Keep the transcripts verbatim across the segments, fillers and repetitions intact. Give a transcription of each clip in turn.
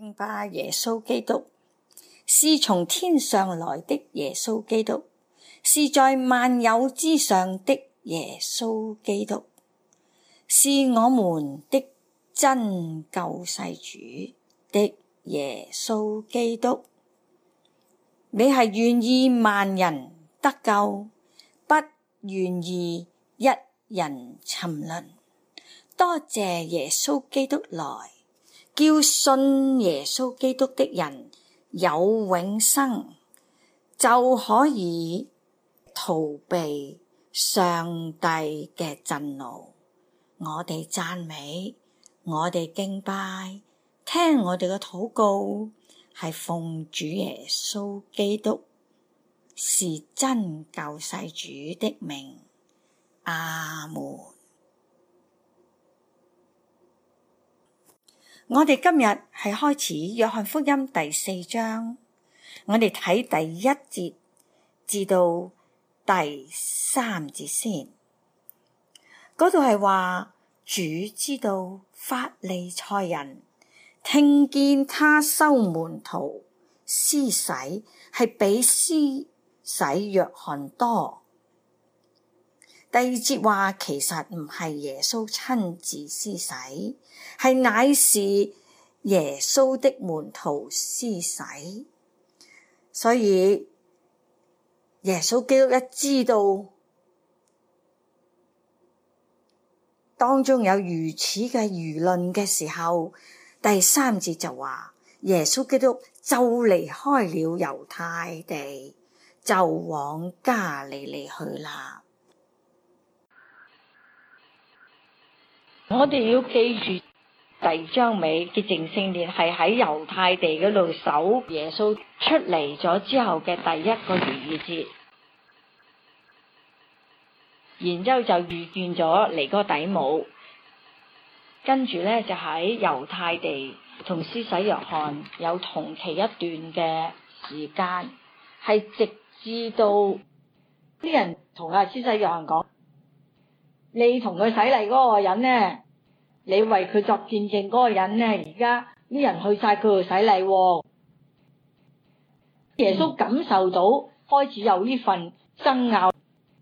敬拜耶穌基督，是從天上來的耶穌基督，是在萬有之上的耶穌基督，是我們的真救世主的耶穌基督。你係願意萬人得救，不願意一人沉淪。多謝耶穌基督來，叫信耶穌基督的人有永生，就可以逃避上帝嘅震怒。我哋讚美，我哋敬拜，聽我哋嘅禱告，係奉主耶穌基督是真救世主的名。阿門。我哋今日係開始約翰福音第四章，我哋睇第一節至到第三節先。嗰度係話，主知道法利賽人聽見他收門徒施洗係比施洗約翰多。第二節話，其實唔係耶穌親自施洗，係乃是耶穌的門徒施洗。所以耶穌基督一知道當中有如此嘅輿論嘅時候，第三節就話耶穌基督就離開了猶太地，就往加利利去啦。我哋要記住第二章尾潔淨聖殿係喺猶太地嗰度守耶穌出嚟咗之後嘅第一個逾越節，然之後就遇見咗尼哥底母，跟住咧就喺猶太地同施洗約翰有同期一段嘅時間，係直至到啲人同阿施洗約翰講，你同佢洗禮嗰個人咧，你為佢作見證嗰個人咧，而家啲人去晒佢度洗禮喎。耶穌感受到開始有呢份爭拗，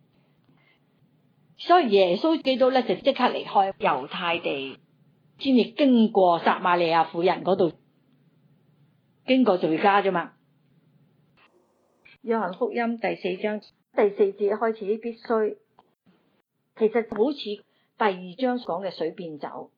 所以耶穌基督咧就即刻離開猶太地，先至經過撒瑪利亞婦人嗰度，經過敘加啫嘛。約翰福音第四章第四節開始必須，其實好似第二章講嘅水變酒，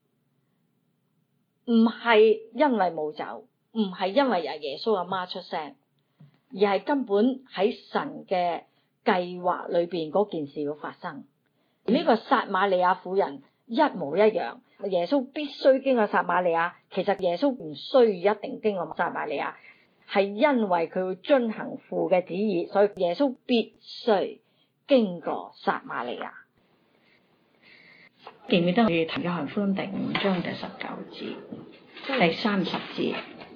唔係因為冇酒，唔係因為阿耶穌阿媽出聲，而係根本喺神嘅計劃裏邊嗰件事要發生。呢個撒瑪利亞婦人一模一樣，耶穌必須經過撒瑪利亞，其實耶穌唔需要一定經過撒瑪利亞，係因為佢要遵行父嘅旨意，所以耶穌必須經過撒瑪利亞。記唔記得我哋睇約翰福音第五章第十九節、第三十節？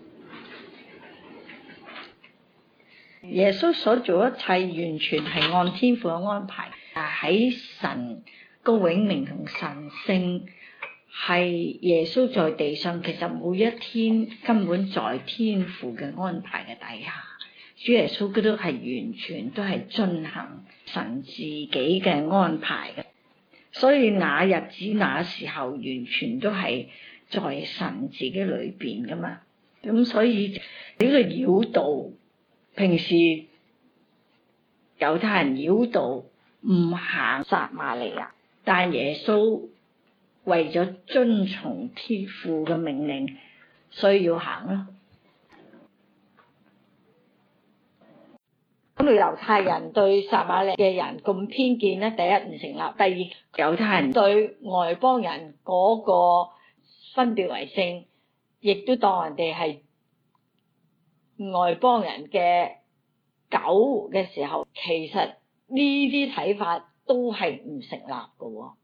耶穌所做一切完全係按天父嘅安排，喺神高永明同神聖，係耶穌在地上其實每一天根本在天父嘅安排嘅底下，主耶穌基督係完全都係遵行神自己嘅安排嘅。所以那日子那時候完全都係在神自己裏邊噶嘛。咁所以呢個繞道，平時猶太人繞道唔行撒瑪利亞，但耶穌為咗遵從天父嘅命令，所以要行咯。咁猶太人對撒瑪利亞嘅人咁偏見咧，第一唔成立，第二猶太人對外邦人嗰個分別為聖，亦都當人哋係外邦人嘅狗嘅時候，其實呢啲睇法都係唔成立嘅。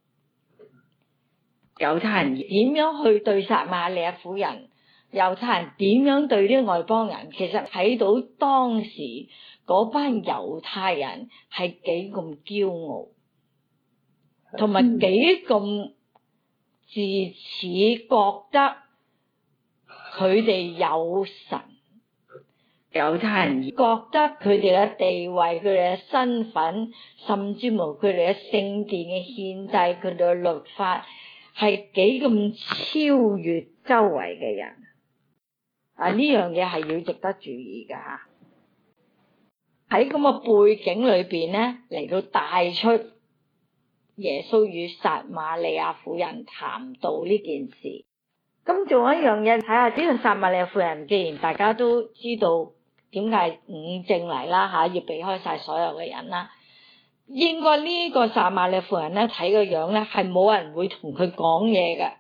猶太人點樣去對撒瑪利亞婦人，猶太人點樣對啲外邦人，其實睇到當時嗰班猶太人係幾咁驕傲，同埋幾咁自恃覺得佢哋有神。猶太人覺得佢哋嘅地位、佢哋嘅身份，甚至乎佢哋嘅聖殿嘅獻祭、佢哋嘅律法，係幾咁超越周圍嘅人。啊，呢樣嘢係要值得注意㗎吓。喺咁嘅背景裏邊咧，嚟到帶出耶穌與撒瑪利亞婦人談道呢件事。咁仲有一樣嘢，睇下呢個撒瑪利亞婦人，既然大家都知道點解五正嚟啦吓，要避開晒所有嘅人啦，應該呢個撒瑪利亞婦人咧，睇個樣咧，係冇人會同佢講嘢嘅，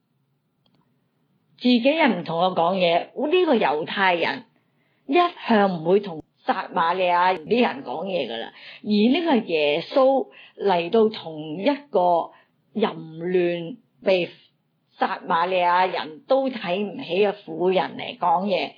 自己人唔同我講嘢。呢個猶太人一向唔會同撒瑪利亞啲人講嘢噶啦，而呢個耶穌嚟到同一個淫亂被撒瑪利亞人都睇唔起嘅婦人嚟講嘢，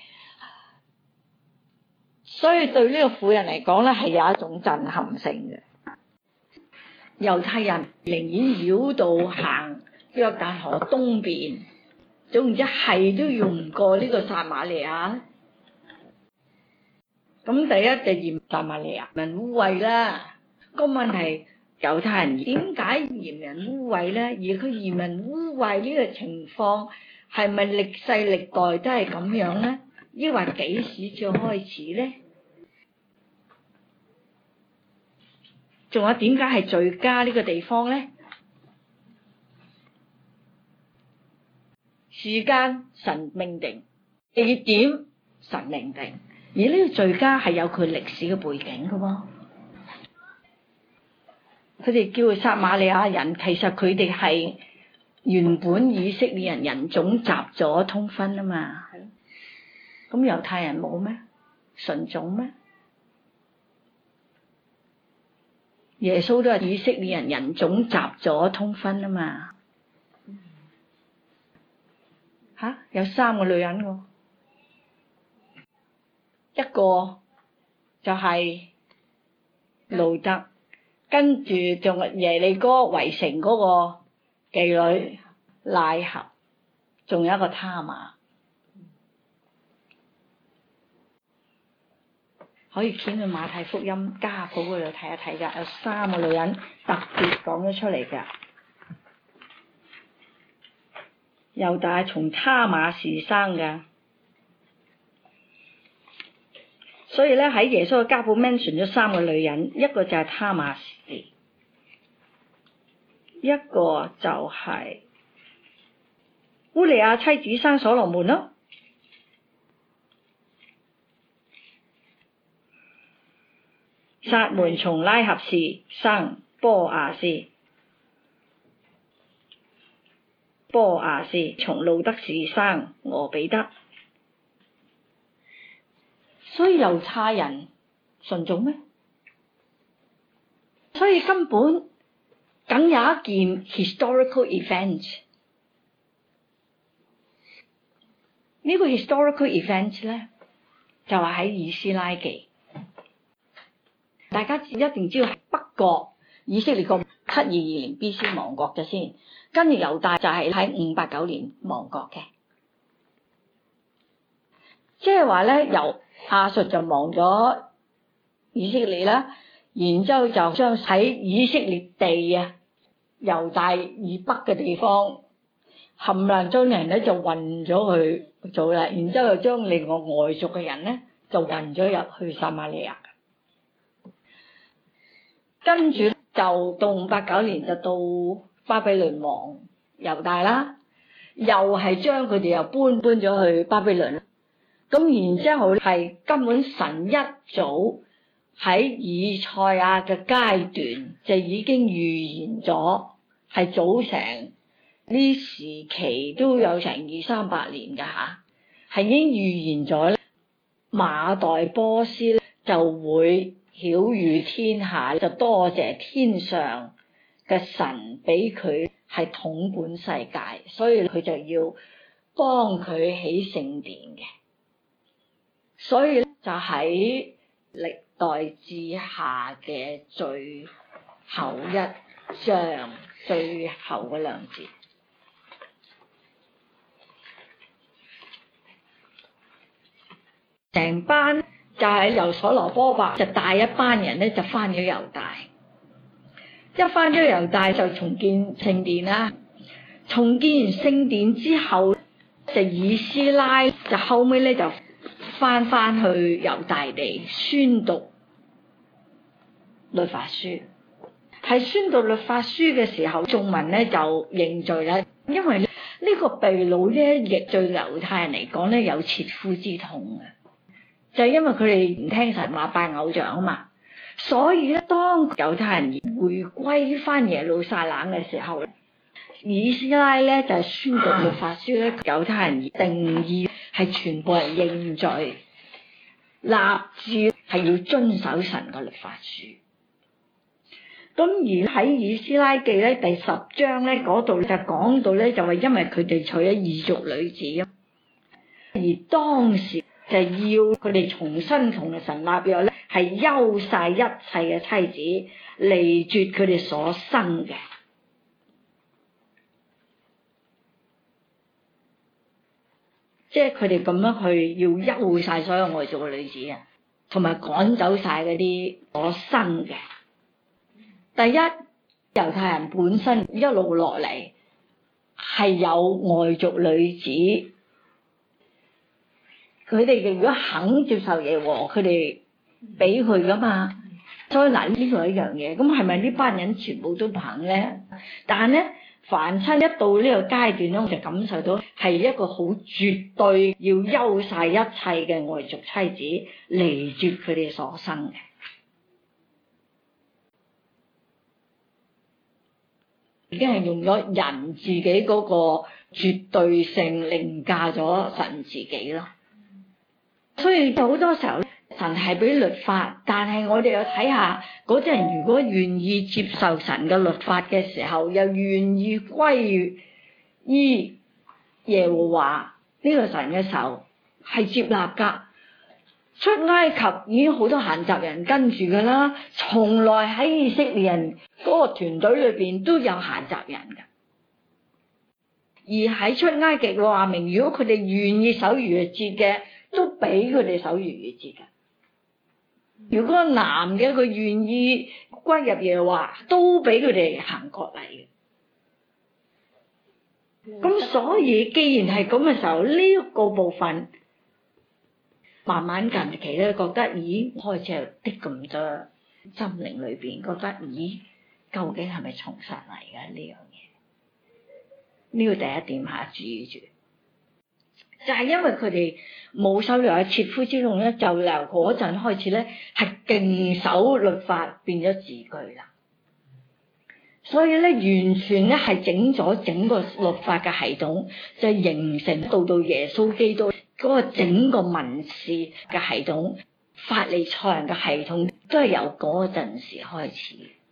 所以對呢個婦人嚟講咧，係有一種震撼性嘅。猶太人寧願繞道行約旦河東邊，總之係都要唔過呢個撒瑪利亞。咁第一就嫌撒瑪利亞人污穢啦。個問題，猶太人點解嫌人污穢咧？而佢嫌人污穢呢個情況係咪歷世歷代都係咁樣咧？抑或幾時至開始咧？仲有點解係罪家呢個地方咧？時間神命定，地點神命定，而呢個罪家係有佢歷史嘅背景噶喎。佢哋叫撒瑪利亞人，其實佢哋係原本以色列人人種雜咗通婚啊嘛。咁猶太人冇咩純種咩？耶穌都係以色列人人種雜咗通婚啊嘛。吓、啊，有三個女人喎，一個就係路德，跟住仲耶利哥圍城嗰個妓女喇合，仲有一個他瑪。可以掀去馬太福音家譜嗰度睇一睇噶，有三個女人特別講咗出嚟噶。猶大從他瑪氏生噶，所以咧喺耶穌嘅家譜 mention 咗三個女人，一個就係他瑪氏，一個就係烏利亞妻子生所羅門咯。撒門從拉合氏生波阿斯，波阿斯從路德氏生俄比德。所以猶太人純種咩？所以根本梗有一件 historical event。呢個 historical event 咧，就係喺以斯拉記。大家一定知道北國以色列國七二二年 B C 亡國嘅先，跟住猶大就係喺五八九年亡國嘅，即係話咧由亞述就亡咗以色列啦，然之後就將喺以色列地啊猶大以北嘅地方冚唪唥將人咧就運咗去做啦，然之後又將另外外族嘅人咧就運咗入去撒瑪利亞。跟住就到五八九年就到巴比倫亡猶大啦，又係將佢哋又搬搬咗去巴比倫。咁然之後係根本神一早喺以賽亞嘅階段就已經預言咗，係早成呢時期都有成二三百年㗎吓，係已經預言咗咧馬代波斯咧就會曉諭天下，就多謝天上嘅神俾佢係統管世界，所以佢就要幫佢起聖殿嘅。所以就喺歷代志下嘅最後一章最後嗰兩節， 成班就係由所羅波伯就帶一班人咧就翻咗猶大，一翻咗猶大就重建聖殿啦。重建完聖殿之後，就以斯拉就後尾咧就翻翻去猶大地宣讀律法書。喺宣讀律法書嘅時候，眾民咧就認罪啦，因為呢個被擄咧亦對猶太人嚟講咧有切膚之痛嘅，就係因為佢哋唔聽神話拜偶像啊嘛。所以咧，當猶太人回歸翻耶路撒冷嘅時候，以斯拉咧就係宣讀律法書咧，猶太人定義係全部人認罪，立志係要遵守神嘅律法書。咁而喺以斯拉記咧第十章咧嗰度就講到咧，就係因為佢哋娶咗異族女子，而當時就要佢哋重新同神立約咧，係休晒一切嘅妻子，離絕佢哋所生嘅。即係佢哋咁樣去要休晒所有外族嘅女子啊，同埋趕走晒嗰啲所生嘅。第一，猶太人本身一路落嚟係有外族女子，佢哋如果肯接受耶和華，佢哋俾佢噶嘛。所以嗱，呢個係一樣嘢。咁係咪呢班人全部都肯咧？但係咧，凡親一到呢個階段咧，我就感受到係一個好絕對要休晒一切嘅外族妻子，離絕佢哋所生嘅。已經係用咗人自己嗰個絕對性凌駕咗神自己咯。所以好多時候神係俾律法，但係我哋又睇下嗰啲人如果願意接受神嘅律法嘅時候，又願意歸依耶和華呢個神嘅時候，係接納噶。出埃及已經好多閒雜人跟住噶啦，從來喺以色列人嗰個團隊裏邊都有閒雜人噶。而喺出埃及話明，如果佢哋願意守逾越節嘅，都俾佢哋守逾越節噶。如果男嘅佢願意歸入耶和華，都俾佢哋行割禮嘅。咁所以既然係咁嘅時候，呢、這、一個部分。慢慢近期咧，覺得咦，開始係啲咁多心靈裏邊，覺得咦，究竟係咪從神嚟嘅呢樣嘢？呢個第一點下注意住，就係、是、因為佢哋冇守約切膚之痛咧，就由嗰陣開始咧，係勁守律法變咗字句啦。所以咧，完全咧係整咗整個律法嘅系統，就係、形成到到耶穌基督。嗰個整個民事嘅系統，法利賽人嘅系統，都係由嗰陣時開始。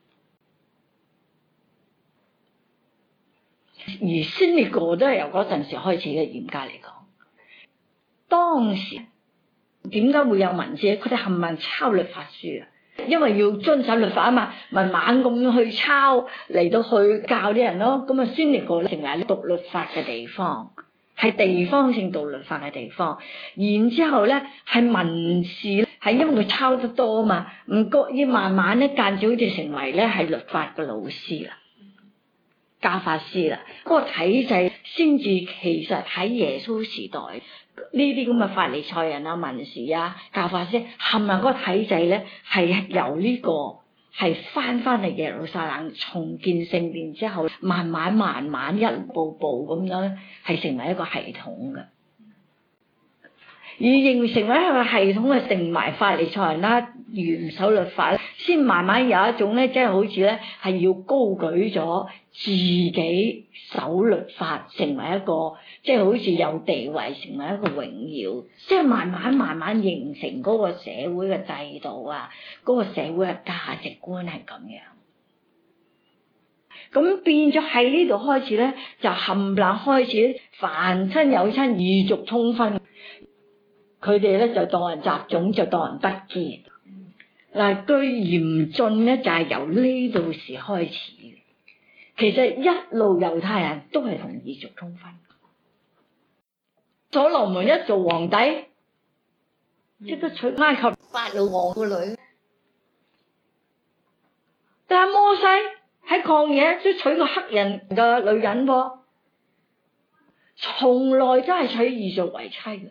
而先呢個都係由嗰陣時開始嘅。嚴格嚟講，當時點解會有文字？佢哋冚唪唥抄律法書啊，因為要遵守律法啊嘛，咪猛咁去抄嚟到去教啲人咯。咁啊，先呢個成為讀律法嘅地方。係地方性讀律法嘅地方，然之後咧係文士，係因為佢抄得多啊嘛，唔覺意慢慢咧間接好似成為咧係律法嘅老師啦、教法師啦，嗰、那個體制先至其實喺耶穌時代呢啲咁嘅法利賽人啊、文士啊、教法師，冚唪唥嗰個體制咧係由呢、這個。係翻翻嚟耶路撒冷重建聖殿之後，慢慢慢慢一步步咁樣係成為一個系統嘅，而形成為一個系統嘅，成埋法利賽人啦、元首律法，先慢慢有一種咧，即係好似咧係要高舉咗自己守律法，成為一個即係好似有地位，成為一個榮耀，即係慢慢慢慢形成嗰個社會嘅制度啊，嗰個社會嘅價值觀係咁樣。咁變咗喺呢度開始咧，就冚唪唥開始凡親有親異族通婚，佢哋咧就當人雜種，就當人不知。嗱，最嚴峻咧就係由呢度時開始。其實一路猶太人都係同異族通婚。所羅門一做皇帝， 即刻娶埃及法老王個女。但係摩西喺曠野都娶個黑人嘅女人噃，從來都係娶異族為妻嘅。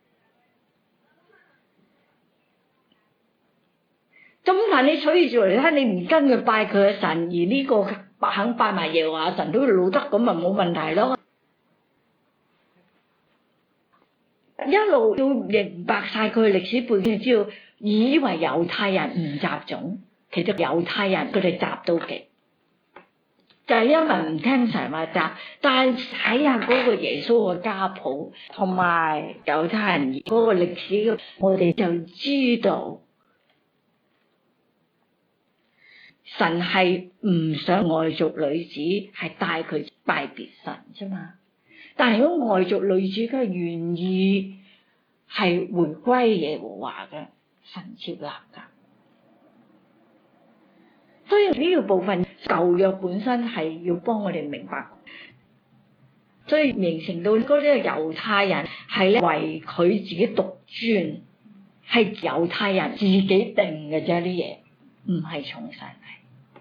咁但你娶異族嚟睇，你唔跟佢拜佢嘅神，而呢個肯拜埋耶和華神都老得，咁咪冇問題咯。一路要明白晒佢嘅歷史背景，知道以為猶太人唔雜種，其實猶太人佢哋雜到極，就係因為唔聽神話雜。但係睇下嗰個耶穌嘅家譜同埋猶太人嗰個歷史，我哋就知道神係唔想外族女子係帶佢拜別神啫嘛。但係如果外族女子佢係願意係回歸耶和華嘅，神接納噶。所以呢個部分舊約本身係要幫我哋明白，所以形成到嗰啲猶太人係咧為佢自己獨尊，係猶太人自己定嘅啫，啲嘢唔係從神嚟。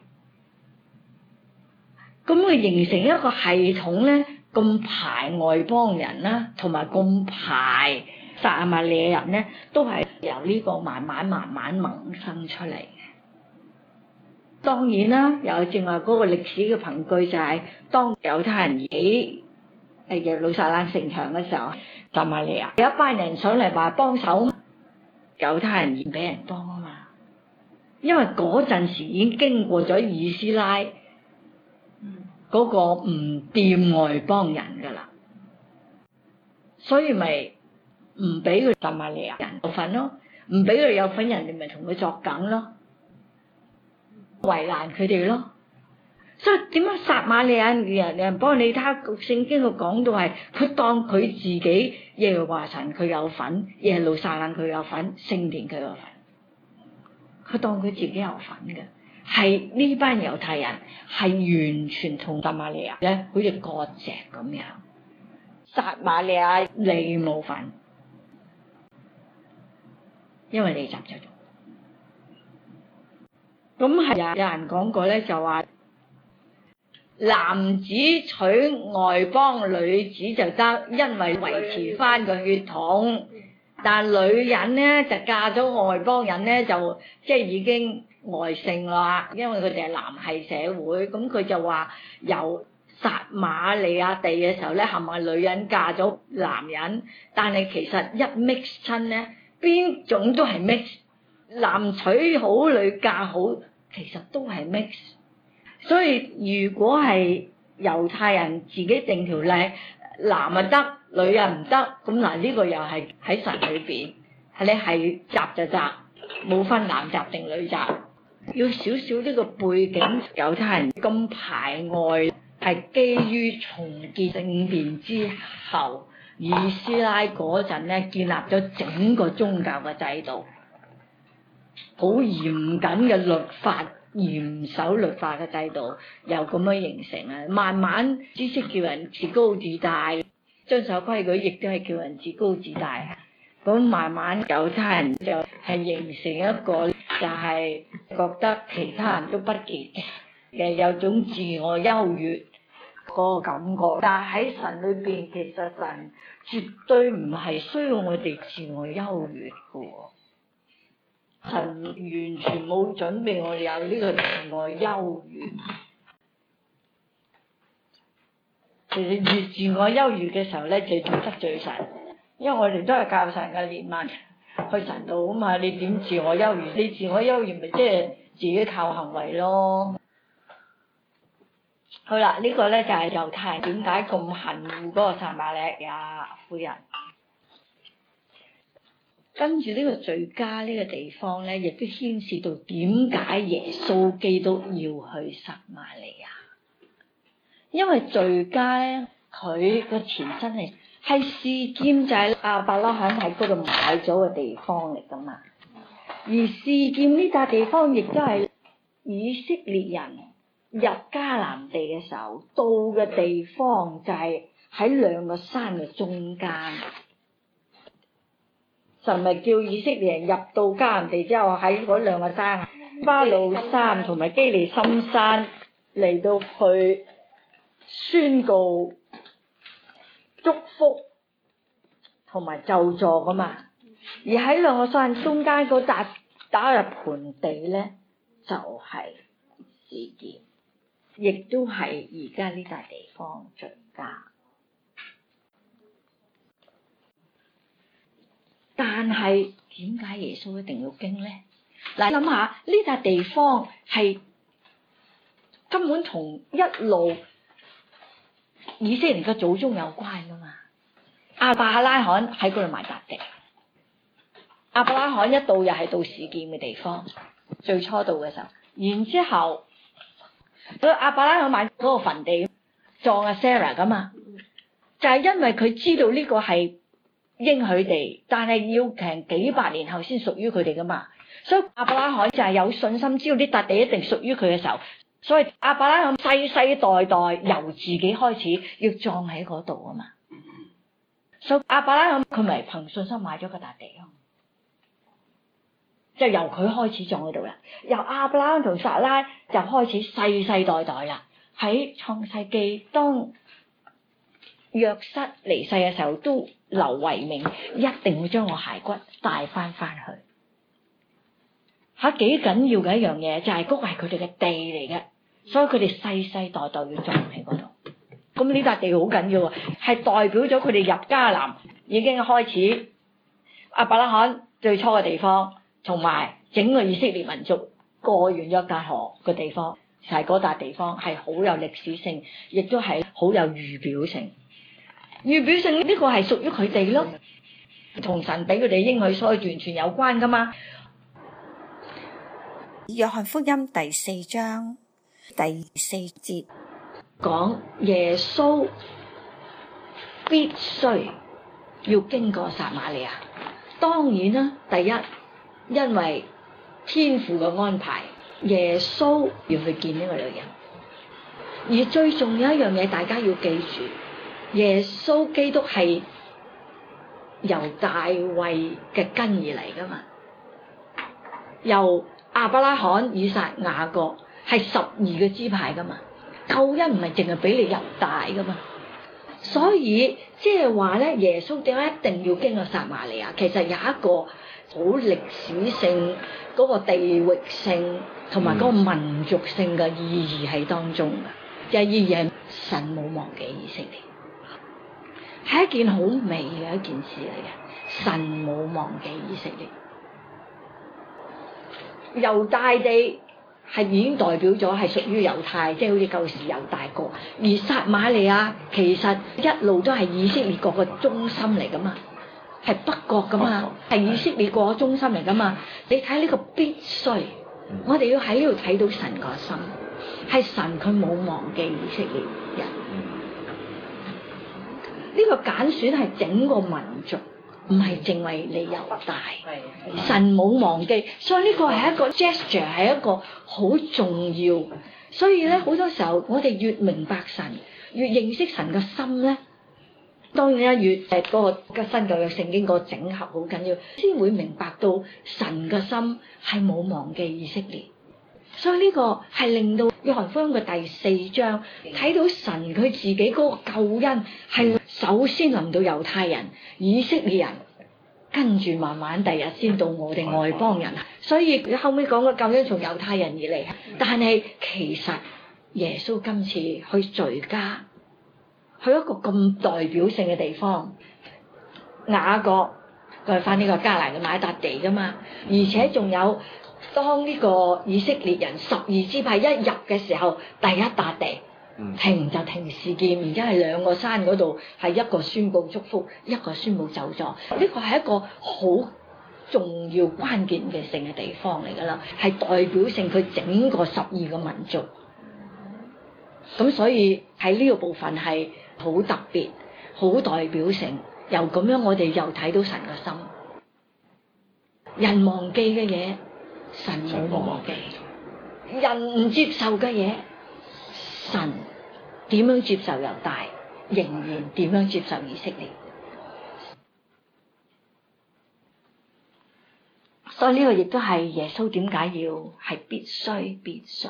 咁佢形成一個系統咧。咁排外邦人啦，同埋咁排撒瑪利亞人咧，都係由呢個慢慢慢慢萌生出嚟嘅。當然啦，有正話嗰個歷史嘅憑據就係、是、當猶太人起誒耶路撒冷城牆嘅時候，撒瑪利亞有一班人上嚟話幫手，猶太人唔俾人幫啊嘛，因為嗰陣時已經經過咗以斯拉。嗰個唔掂外邦人噶啦，所以咪唔俾佢撒瑪利亞人有份咯，唔俾佢有份，人哋咪同佢作梗咯，為難佢哋咯。所以點解撒瑪利亞人人幫你睇聖經佢講到係，佢當佢自己耶和華神佢有份，耶路撒冷佢有份，聖殿佢有份，佢當佢自己有份嘅。係呢班猶太人係完全同撒瑪利亞咧，好似割席咁樣。撒瑪利亞你冇份，因為你雜咗。咁係有有人講過咧，就話男子娶外邦女子就得，因為維持翻個血統。但女人咧就嫁咗外邦人咧，就即係已經外姓啦，因為佢哋係男系社會。咁佢就話由撒瑪利亞地嘅時候咧，係咪女人嫁咗男人？但係其實一 mix 親咧，邊種都係 mix， 男娶好女嫁好，其實都係 mix。所以如果係猶太人自己定條例，男啊得，女啊唔得，咁嗱呢個又係喺神裏邊，係你係雜就雜，冇分男雜定女雜。要少少呢個背景，猶太人咁排外係基於重建聖殿之後，以斯拉嗰陣咧建立咗整個宗教嘅制度，好嚴謹嘅律法，嚴守律法嘅制度，又咁樣形成啊！慢慢知識叫人自高自大，遵守規矩亦都係叫人自高自大。咁慢慢猶太人就係形成一個就係覺得其他人都不潔嘅，有種自我優越嗰個感覺。但係喺神裏邊，其實神絕對唔係需要我哋自我優越嘅。神完全冇準備我哋有呢個自我優越。其實越自我優越嘅時候咧，就越得罪神。因為我哋都係教神嘅憐憫去神度啊嘛，你點自我優越？你自我優越咪即係自己靠行為咯。好啦，呢個咧就係猶太人點解咁恨惡嗰個撒瑪利亞婦人。跟住呢個罪家呢個地方咧，亦都牽涉到點解耶穌基督要去撒瑪利亞？因為罪家咧，佢個前身係。係示劍，就係亞伯拉罕喺嗰度買咗個地方嚟噶嘛，而示劍呢笪地方亦都係以色列人入迦南地嘅時候到嘅地方，就係喺兩個山嘅中間。 神咪叫以色列人入到迦南地之後，喺嗰兩個山，巴路山同埋基利心山嚟到去宣告祝福同埋咒詛噶嘛。而喺兩個山中間嗰笪打入盆地咧，就係示劍，亦都係而家呢笪地方最佳。但係點解耶穌一定要經咧？嗱，諗下呢笪地方係根本同一路以色列嘅祖宗有關噶嘛。亞伯拉罕喺嗰度買笪地，亞伯拉罕一到又係到示劍嘅地方，最初到嘅時候，然之後佢亞伯拉罕買嗰個墳地葬阿 Sarah 噶嘛，就係、是、因為佢知道呢個係應許地，但係要成幾百年後先屬於佢哋噶嘛，所以亞伯拉罕就係有信心知道呢笪地一定屬於佢嘅時候，所以亞伯拉罕世世代代由自己開始要葬喺嗰度啊嘛。所以亞伯拉罕佢咪憑信心買咗個笪地咯，就由佢開始葬喺度啦。由亞伯拉罕同撒拉就開始世世代代啦。喺創世記當約瑟離世嘅時候都留遺命，一定會將我骸骨帶翻翻去。吓，幾緊要嘅一樣嘢就係嗰個係佢哋嘅地嚟嘅，所以佢哋世世代代要葬喺嗰度。咁呢笪地好緊要啊，係代表咗佢哋入迦南已經開始亞伯拉罕最初嘅地方，同埋整個以色列民族過完約旦河嘅地方，就係嗰笪地方係好有歷史性，亦都係好有預表性。預表性呢個係屬於佢哋咯，同神俾佢哋應許，所以完全有關噶嘛。 約翰福音第四章第四節講耶穌必須要經過撒瑪利亞。當然啦，第一因為天父嘅安排，耶穌要去見呢個女人。而最重要一樣嘢，大家要記住，耶穌基督係由大衛嘅根而嚟噶嘛，由亞伯拉罕、以撒、雅各係十二個支派噶嘛。救恩唔係淨係俾你猶大噶嘛，所以即係話咧，耶穌點解一定要經過撒瑪利亞？其實有一個好歷史性、嗰個地域性同埋嗰個民族性嘅意義喺當中噶，就係意義係神冇忘記以色列，係一件好美嘅一件事嚟嘅。神冇忘記以色列，猶大地係已經代表咗係屬於猶太，即係好似舊時猶大國。而撒瑪利亞其實一路都係以色列國嘅中心嚟噶嘛，係北國噶嘛，係以色列國嘅中心嚟噶嘛。你睇呢個必須，我哋要喺呢度睇到神個心，係神佢冇忘記以色列人。呢個揀選係整個民族，唔係淨為你猶大，神冇忘記，所以呢個係一個 gesture， 係一個好重要。所以咧，好多時候我哋越明白神，越認識神嘅心咧，當然啦，越誒嗰個嘅新舊約聖經個整合好緊要，先會明白到神嘅心係冇忘記以色列。所以呢個係令到約翰福音嘅第四章睇到神佢自己嗰個救恩係首先臨到猶太人、以色列人，跟住慢慢第日先到我哋外邦人。所以後尾講個救恩從猶太人而嚟，但係其實耶穌今次去敘加，去一個咁代表性嘅地方，雅各佢翻呢個迦南嘅買笪地噶嘛，而且仲有。當呢個以色列人十二支派一入嘅時候，第一笪地停就停示劍，而家係兩個山嗰度，係一個宣佈祝福，一個宣佈咒詛。呢個係一個好重要關鍵嘅性嘅地方嚟噶啦，係代表性佢整個十二個民族。咁所以喺呢個部分係好特別、好代表性。又咁樣，我哋又睇到神嘅心。人忘記嘅嘢。神冇忘記，人唔接受嘅嘢，神點樣接受猶大，仍然點樣接受以色列。 所以呢個亦都係耶穌點解要係必須必須。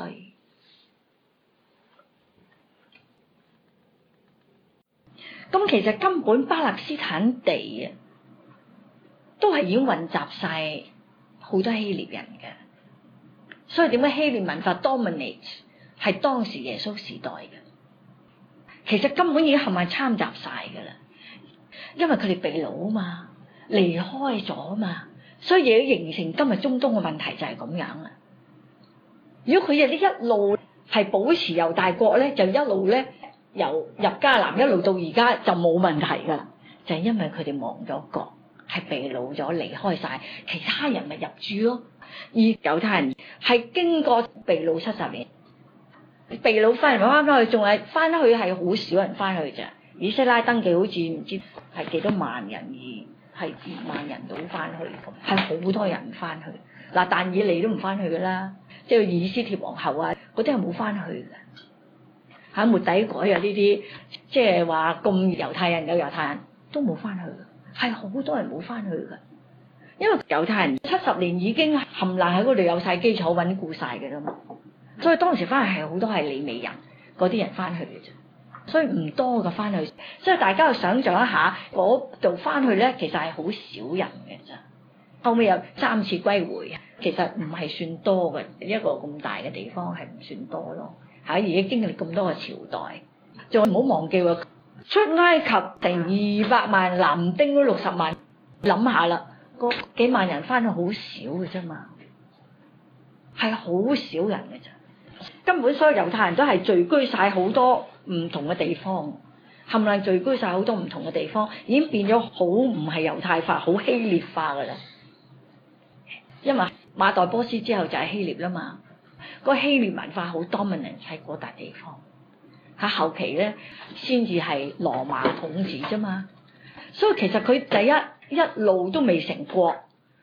咁其實根本巴勒斯坦地啊，都係已經混雜晒好多希臘人嘅，所以點解希臘文化 dominate 係當時耶穌時代嘅？其實根本已經係咪摻雜晒噶啦？因為佢哋被擄啊嘛，離開咗啊嘛，所以亦形成今日中東嘅問題就係咁樣啦。如果佢哋呢一路係保持猶大國咧，就一路咧由入迦南一路到而家就冇問題噶啦，就係因為佢哋亡咗國，係被擄咗離開晒，其他人咪入住咯。而猶太人係經過被擄七十年，被擄翻嚟翻翻去，仲係翻去係好少人翻去咋。以斯拉登記好似唔知係幾多萬人，而係二萬人到翻去，係好多人翻去。嗱，但以理都唔翻去噶啦，即係以斯帖皇后啊，嗰啲係冇翻去嘅。喺末底改啊呢啲，即係話咁猶太人有猶太人都冇翻去嘅，係好多人冇翻去嘅。因為猶太人七十年已經冚唪唥喺嗰度有晒基礎穩固晒嘅啦嘛，所以當時翻去係好多係利未人嗰啲人翻去嘅啫。所以唔多嘅翻去，所以大家去想象一下嗰度翻去咧，其實係好少人嘅咋。後尾有三次歸回，其實唔係算多嘅，一個咁大嘅地方係唔算多咯。嚇，而家經歷咁多個朝代，仲唔好忘記喎，出埃及成二百萬，男丁都六十萬，諗下啦，嗰幾萬人翻去好少嘅啫嘛，係好少人嘅咋。根本所有猶太人都係聚居晒好多唔同嘅地方，冚唪唥聚居晒好多唔同嘅地方，已經變咗好唔係猶太化，好希臘化噶啦。因為馬代波斯之後就係希臘啦嘛，個希臘文化好 dominant 喺嗰笪地方。喺後期咧，先至係羅馬統治啫嘛。所以其實佢第一一路都未成國。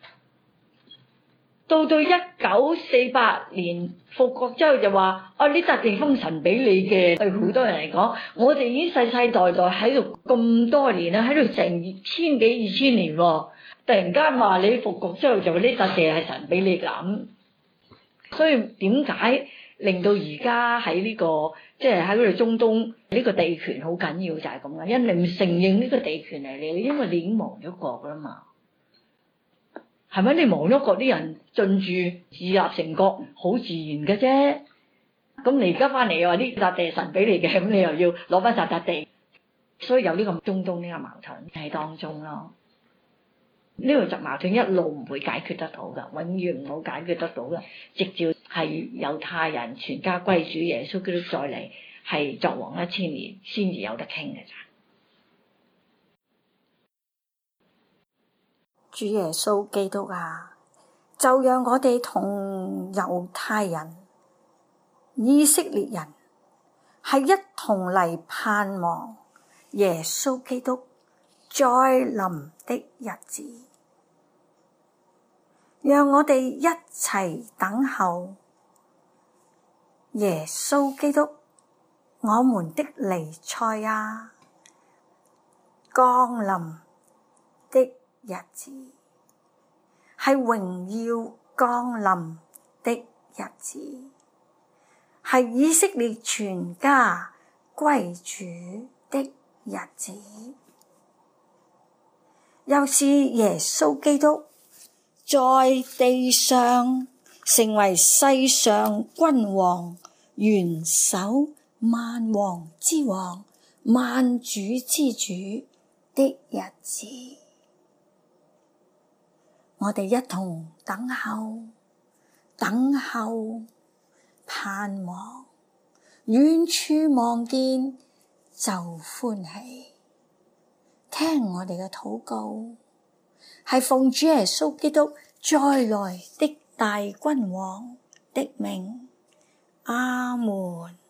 到到一九四八年復國之後就話：啊，呢笪地方神俾你嘅。對好多人嚟講，我哋已經世世代代喺度咁多年啦，喺度成千幾二千年喎。突然間話你復國之後就話呢笪地係神俾你咁，所以點解令到而家喺呢個即係喺嗰度中東呢個地權好緊要就係咁嘅，因為你唔承認呢個地權係你，因為你已經亡咗國啦嘛。係咪？你亡咗國啲人進駐自立成國，好自然嘅啫。咁你而家翻嚟又話呢笪地係神俾你嘅，咁你又要攞翻笪笪地，所以有呢個中東呢個矛盾喺當中咯。呢個就矛盾一路唔會解決得到噶，永遠唔好解決得到噶。直至係猶太人全家歸主耶穌基督再嚟，係作王一千年，先至有得傾嘅咋。 主耶穌基督啊，就讓我哋同猶太人、以色列人係一同嚟盼望耶穌基督再臨的日子，讓我哋一齊等候耶穌基督，我們的彌賽亞降臨的日子，係榮耀降臨的日子，係以色列全家歸主的日子，又是耶穌基督在地上成為世上君王、元首、萬王之王、萬主之主的日子。我哋一同等候，等候，盼望，遠處望見就歡喜。聽我哋嘅禱告，係奉主耶穌基督再來的大君王的名，阿門。